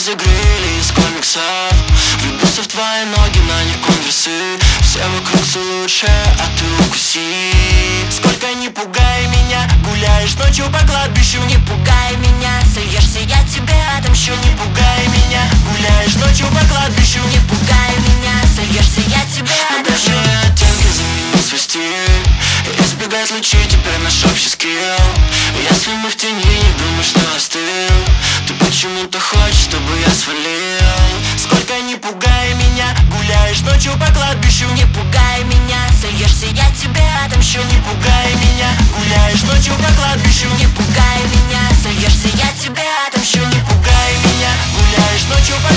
загрели из комиксов. Влюбился в твои ноги, на них конверсы. Все вокруг все лучше, а ты укуси. Сколько не пугай меня, гуляешь ночью по кладбищу. Не пугай меня, сольешься, я тебе отомщу. Не пугай меня, гуляешь ночью по кладбищу. Не пугай меня, сольешься, я тебе отомщу. Оттенки заменил свой стиль, избегать лучей теперь наш общий скилл. Если мы в тени, не думай, что остыл. Ты почему-то хочешь, чтобы я свалил. Сколько не пугай меня, гуляешь ночью по кладбищу. Не пугай меня, сольешься, я тебе отомщу. Не пугай меня, гуляешь ночью по кладбищу. Не пугай меня, сольешься, я тебе отомщу. Не пугай меня, гуляешь ночью по